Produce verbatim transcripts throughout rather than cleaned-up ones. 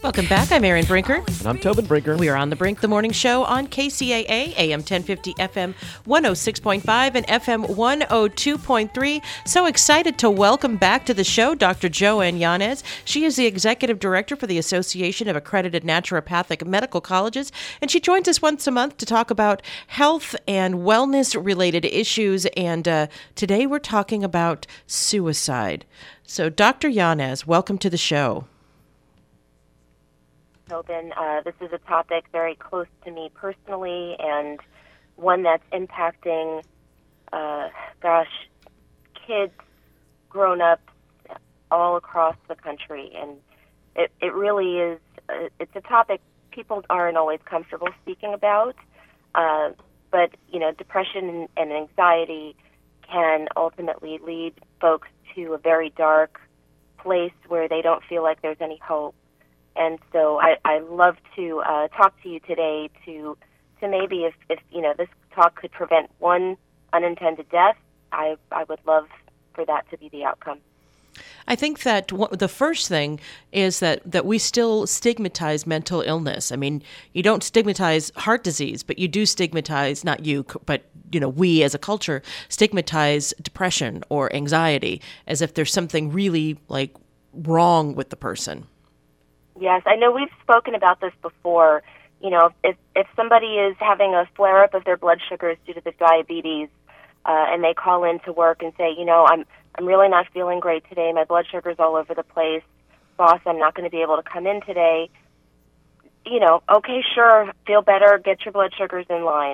Welcome back. I'm Erin Brinker. And I'm Tobin Brinker. We are on The Brink, the morning show on K C A A, A M ten fifty, F M one oh six point five, and F M one oh two point three. So excited to welcome back to the show Doctor Joanne Yanez. She is the Executive Director for the Association of Accredited Naturopathic Medical Colleges, and she joins us once a month to talk about health and wellness-related issues, and uh, today we're talking about suicide. So, Doctor Yanez, welcome to the show. Tobin. Uh, this is a topic very close to me personally and one that's impacting, uh, gosh, kids, grown-ups all across the country. And it, it really is, uh, it's a topic people aren't always comfortable speaking about. Uh, but, you know, depression and, and anxiety can ultimately lead folks to a very dark place where they don't feel like there's any hope. And so I, I love to uh, talk to you today to to maybe if, if you know this talk could prevent one unintended death, I I would love for that to be the outcome. I think that w- the first thing is that, that we still stigmatize mental illness. I mean, you don't stigmatize heart disease, but you do stigmatize, not you, but you know, we as a culture stigmatize depression or anxiety as if there's something really like wrong with the person. Yes, I know we've spoken about this before. You know, if if somebody is having a flare-up of their blood sugars due to the diabetes, uh, and they call in to work and say, you know, I'm I'm really not feeling great today. My blood sugar's all over the place. Boss, I'm not going to be able to come in today. You know, okay, sure, feel better, get your blood sugars in line.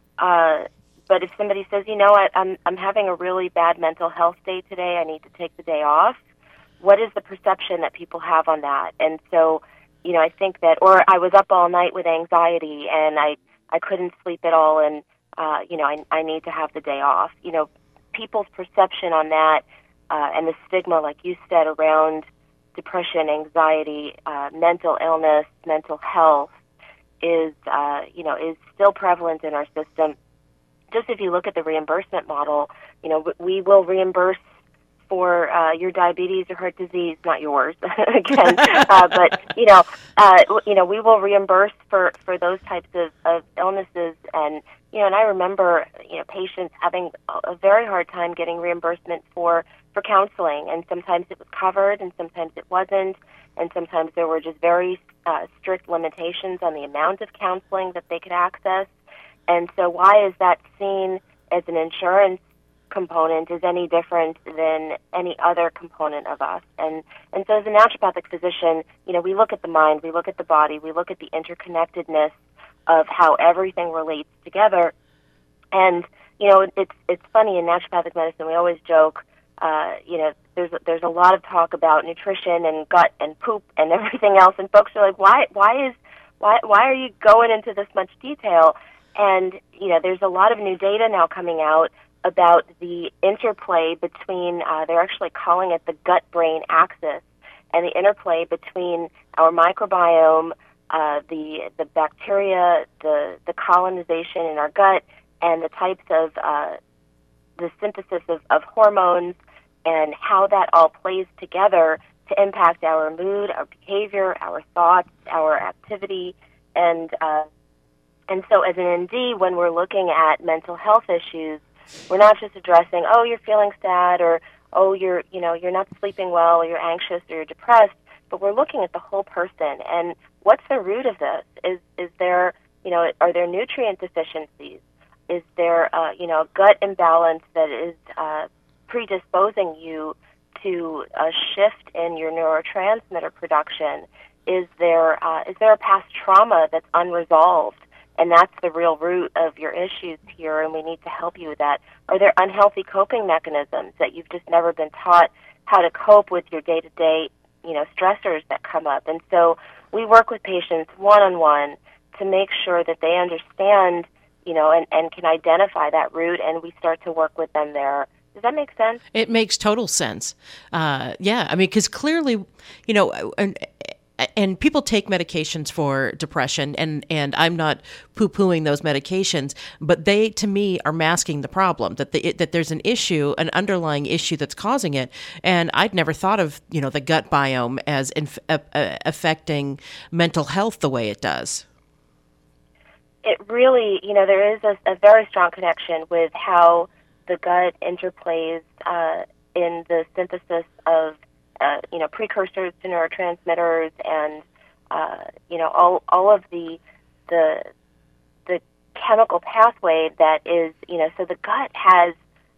Uh, but if somebody says, you know, I, I'm I'm having a really bad mental health day today, I need to take the day off. What is the perception that people have on that? And so, you know, I think that, or I was up all night with anxiety and I, I couldn't sleep at all and, uh, you know, I, I need to have the day off. You know, people's perception on that uh, and the stigma, like you said, around depression, anxiety, uh, mental illness, mental health is, uh, you know, is still prevalent in our system. Just if you look at the reimbursement model, you know, we will reimburse for uh, your diabetes or heart disease, not yours, again, uh, but, you know, uh, you know, we will reimburse for, for those types of, of illnesses. And, you know, and I remember, you know, patients having a very hard time getting reimbursement for, for counseling. And sometimes it was covered and sometimes it wasn't. And sometimes there were just very uh, strict limitations on the amount of counseling that they could access. And so why is that seen as an insurance component is any different than any other component of us? And and so as a naturopathic physician, you know, we look at the mind, we look at the body, we look at the interconnectedness of how everything relates together. And, you know, it's it's funny in naturopathic medicine, we always joke, uh, you know, there's there's a lot of talk about nutrition and gut and poop and everything else, and folks are like, why why is why why are you going into this much detail? And, you know, there's a lot of new data now coming out about the interplay between, uh, they're actually calling it the gut-brain axis, and the interplay between our microbiome, uh, the the bacteria, the, the colonization in our gut, and the types of, uh, the synthesis of, of hormones, and how that all plays together to impact our mood, our behavior, our thoughts, our activity, and uh, and so as an M D, when we're looking at mental health issues, we're not just addressing, oh, you're feeling sad, or oh, you're, you know, you're not sleeping well, or you're anxious, or you're depressed, but we're looking at the whole person. And what's the root of this? Is is there, you know, are there nutrient deficiencies? Is there, uh, you know, a gut imbalance that is uh, predisposing you to a shift in your neurotransmitter production? Is there uh, is there a past trauma that's unresolved? And that's the real root of your issues here, and we need to help you with that. Are there unhealthy coping mechanisms that you've just never been taught how to cope with your day-to-day, you know, stressors that come up? And so we work with patients one-on-one to make sure that they understand, you know, and, and can identify that root, and we start to work with them there. Does that make sense? It makes total sense. Uh, yeah, I mean, because clearly, you know, and and people take medications for depression, and, and I'm not poo-pooing those medications, but they, to me, are masking the problem, that the, that there's an issue, an underlying issue that's causing it. And I'd never thought of, you know, the gut biome as inf- uh, uh, affecting mental health the way it does. It really, you know, there is a, a very strong connection with how the gut interplays uh, in the synthesis of Uh, you know, precursors to neurotransmitters, and uh, you know, all all of the the the chemical pathway that is, you know, so the gut has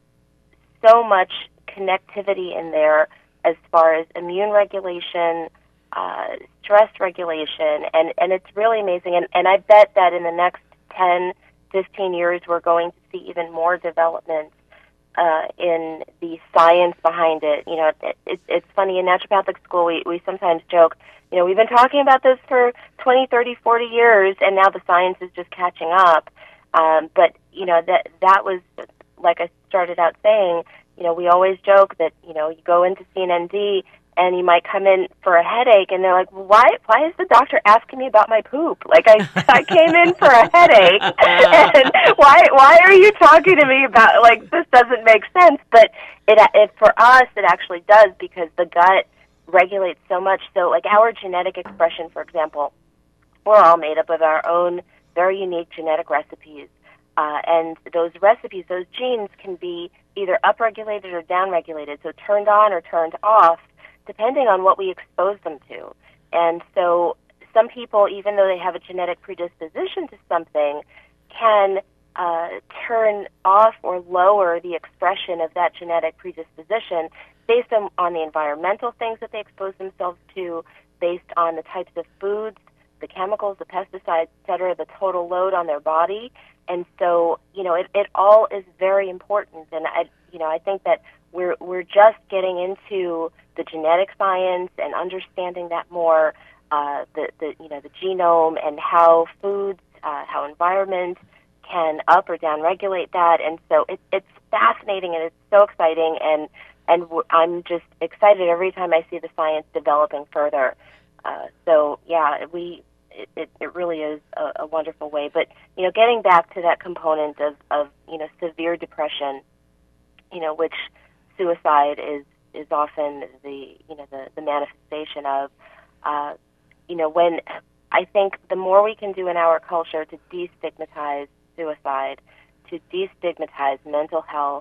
so much connectivity in there as far as immune regulation, uh, stress regulation, and and it's really amazing. And and I bet that in the next ten, fifteen years, we're going to see even more development Uh, in the science behind it. You know, it, it, it's funny, in naturopathic school, we, we sometimes joke, you know, we've been talking about this for twenty, thirty, forty years, and now the science is just catching up. Um, but, you know, that that was, like I started out saying, you know, we always joke that, you know, you go in to see an M D, and you might come in for a headache, and they're like, well, why why is the doctor asking me about my poop? Like, I I came in for a headache, and why why are you talking to me about, like, this doesn't make sense? But it, it for us, it actually does, because the gut regulates so much. So, like, our genetic expression, for example, we're all made up of our own very unique genetic recipes. Uh, and those recipes, those genes, can be either upregulated or downregulated, so turned on or turned off, depending on what we expose them to. And so some people, even though they have a genetic predisposition to something, can uh, turn off or lower the expression of that genetic predisposition based on, on the environmental things that they expose themselves to, based on the types of foods, the chemicals, the pesticides, et cetera, the total load on their body. And so, you know, it, it all is very important. And I, you know, I think that we're we're just getting into the genetic science and understanding that more, uh, the, the you know the genome, and how foods, uh, how environment can up or down regulate that. And so it, it's fascinating, and it's so exciting, and and w- I'm just excited every time I see the science developing further. Uh, so yeah, we it, it, it really is a, a wonderful way. But you know, getting back to that component of, of you know severe depression, you know, which suicide is is often the you know the, the manifestation of. Uh, you know, when I think the more we can do in our culture to destigmatize suicide, to destigmatize mental health,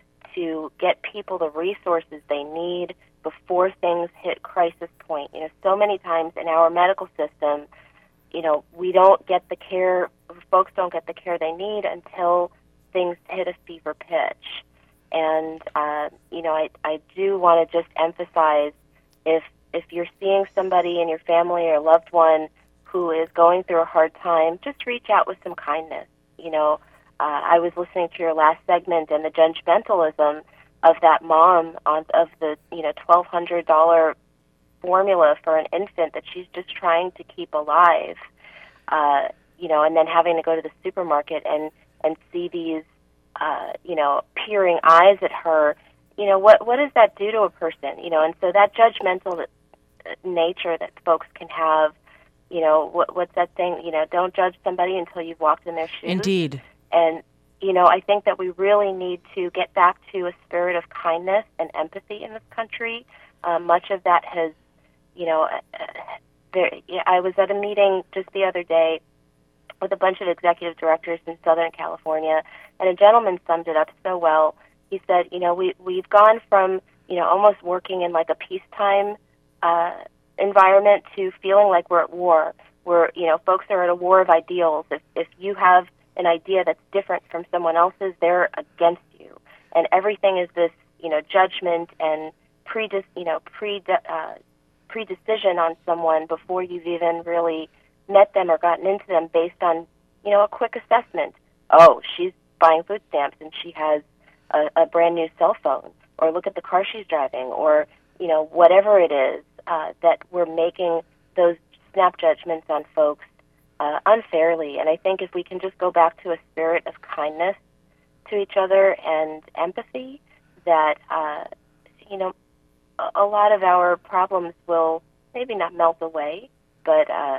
to get people the resources they need before things hit crisis point. You know, so many times in our medical system, you know, we don't get the care, folks don't get the care they need until things hit a fever pitch. And, uh, you know, I, I do want to just emphasize, if if you're seeing somebody in your family or loved one who is going through a hard time, just reach out with some kindness. You know, uh, I was listening to your last segment, and the judgmentalism of that mom on of the you know twelve hundred dollar formula for an infant that she's just trying to keep alive. Uh, you know, and then having to go to the supermarket and and see these uh, you know peering eyes at her. You know, what what does that do to a person? You know, and so that judgmental nature that folks can have. You know, what, what's that thing? You know, don't judge somebody until you've walked in their shoes. Indeed. And, you know, I think that we really need to get back to a spirit of kindness and empathy in this country. Uh, much of that has, you know, uh, there, I was at a meeting just the other day with a bunch of executive directors in Southern California, and a gentleman summed it up so well. He said, you know, we, we've gone from, you know, almost working in like a peacetime uh environment to feeling like we're at war. We're, you know, folks are at a war of ideals. If if you have an idea that's different from someone else's, they're against you. And everything is this, you know, judgment and predis, you know, pre uh, predecision on someone before you've even really met them or gotten into them based on, you know, a quick assessment. Oh, she's buying food stamps and she has a, a brand new cell phone, or look at the car she's driving, or, you know, whatever it is. Uh, that we're making those snap judgments on folks uh, unfairly. And I think if we can just go back to a spirit of kindness to each other and empathy, that, uh, you know, a, a lot of our problems will maybe not melt away, but uh,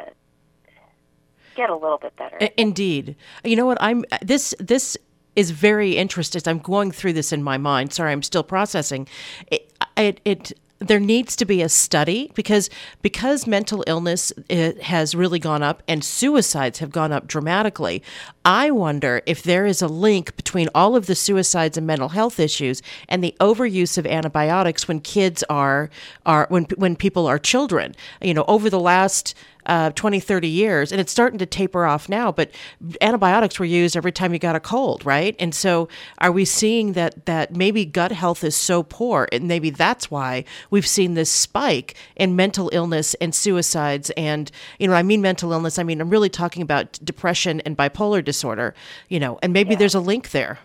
get a little bit better. Indeed. You know what? I'm this this is very interesting. I'm going through this in my mind. Sorry, I'm still processing. It it, it there needs to be a study because because mental illness it has really gone up and suicides have gone up dramatically. I wonder if there is a link between all of the suicides and mental health issues and the overuse of antibiotics when kids are are when when people are children. You know, over the last uh, twenty, thirty years, and it's starting to taper off now, but antibiotics were used every time you got a cold, right? And so are we seeing that that maybe gut health is so poor, and maybe that's why we've seen this spike in mental illness and suicides? And, you know, I mean mental illness, I mean, I'm really talking about depression and bipolar disorder, you know, and maybe yeah. there's a link there.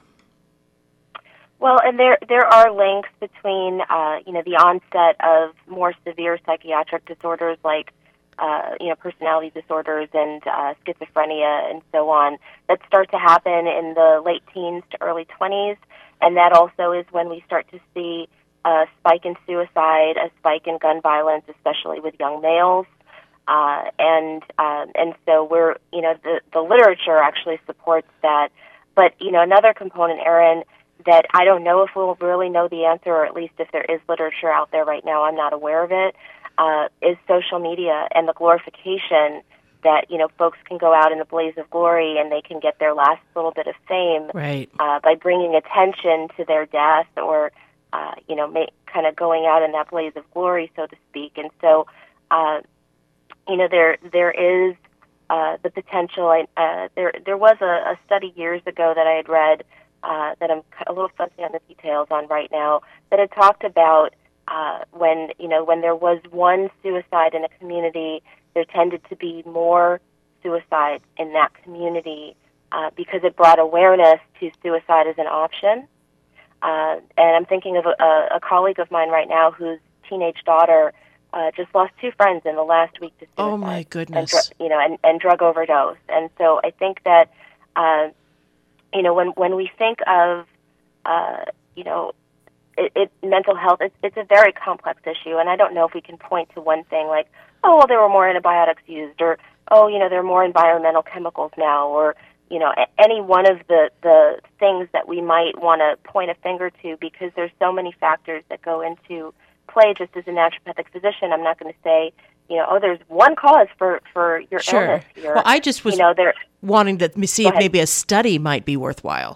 Well, and there there are links between, uh, you know, the onset of more severe psychiatric disorders like Uh, you know, personality disorders and uh, schizophrenia and so on that start to happen in the late teens to early twenties. And that also is when we start to see a spike in suicide, a spike in gun violence, especially with young males. Uh, and um, and so we're, you know, the, the literature actually supports that. But, you know, another component, Erin, that I don't know if we'll really know the answer, or at least if there is literature out there right now, I'm not aware of it, Uh, is social media and the glorification that, you know, folks can go out in a blaze of glory and they can get their last little bit of fame right. uh, by bringing attention to their death or, uh, you know, make, kind of going out in that blaze of glory, so to speak. And so, uh, you know, there there is uh, the potential. Uh, there there was a, a study years ago that I had read uh, that I'm a little fuzzy on the details on right now that had talked about Uh, when, you know, when there was one suicide in a community, there tended to be more suicides in that community uh, because it brought awareness to suicide as an option. Uh, and I'm thinking of a, a colleague of mine right now whose teenage daughter uh, just lost two friends in the last week to suicide. Oh my goodness! And, dr- you know, and, and drug overdose. And so I think that, uh, you know, when when we think of, uh, you know. It, it, mental health, it's, it's a very complex issue, and I don't know if we can point to one thing like, oh, well, there were more antibiotics used, or, oh, you know, there are more environmental chemicals now, or, you know, a- any one of the, the things that we might want to point a finger to, because there's so many factors that go into play. Just as a naturopathic physician, I'm not going to say, you know, oh, there's one cause for, for your sure. illness. Your, well, I just was you know, there, wanting to see if ahead. maybe a study might be worthwhile.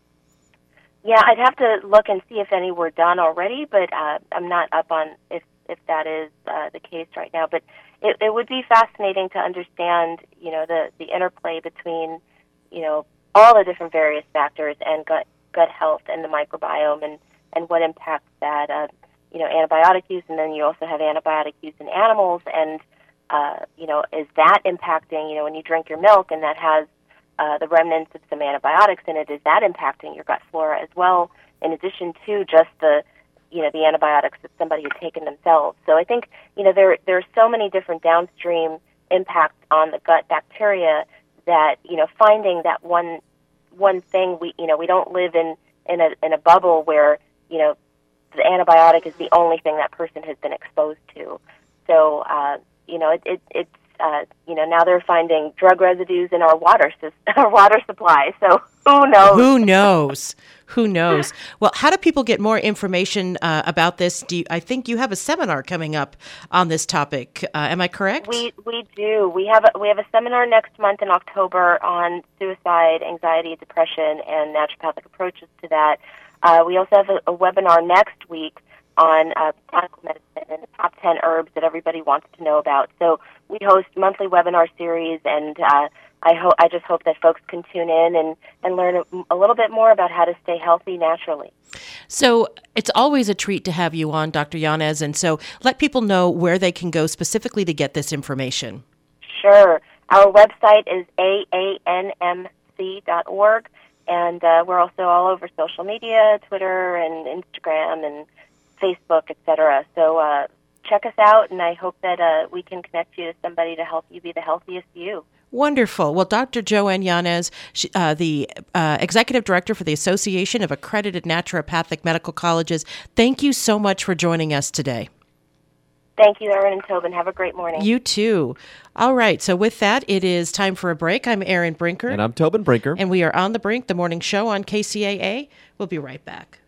Yeah, I'd have to look and see if any were done already, but uh, I'm not up on if if that is uh, the case right now. But it, it would be fascinating to understand, you know, the, the interplay between, you know, all the different various factors and gut gut health and the microbiome and, and what impacts that. Uh, you know, antibiotic use, and then you also have antibiotic use in animals, and uh, you know, is that impacting? You know, when you drink your milk and that has Uh, the remnants of some antibiotics in it, is that impacting your gut flora as well, in addition to just the, you know, the antibiotics that somebody had taken themselves? So I think, you know, there there are so many different downstream impacts on the gut bacteria that, you know, finding that one one thing, we, you know, we don't live in, in a in a bubble where, you know, the antibiotic is the only thing that person has been exposed to. So, uh, you know, it, it it's Uh, you know, now they're finding drug residues in our water system, our water supply. So who knows? Who knows? Who knows? Well, how do people get more information uh, about this? Do you, I think you have a seminar coming up on this topic. Uh, am I correct? We we do. We have a, we have a seminar next month in October on suicide, anxiety, depression, and naturopathic approaches to that. Uh, we also have a, a webinar next week on uh, botanical medicine and the top ten herbs that everybody wants to know about. So we host monthly webinar series, and uh, I hope I just hope that folks can tune in and, and learn a, a little bit more about how to stay healthy naturally. So it's always a treat to have you on, Doctor Yanez, and so let people know where they can go specifically to get this information. Sure. Our website is a a n m c dot org, and uh, we're also all over social media, Twitter and Instagram and Facebook, et cetera. So uh, check us out, and I hope that uh, we can connect you to somebody to help you be the healthiest you. Wonderful. Well, Doctor Joanne Yanez, she, uh, the uh, Executive Director for the Association of Accredited Naturopathic Medical Colleges, thank you so much for joining us today. Thank you, Erin and Tobin. Have a great morning. You too. All right. So with that, it is time for a break. I'm Erin Brinker. And I'm Tobin Brinker. And we are On the Brink, the morning show on K C A A. We'll be right back.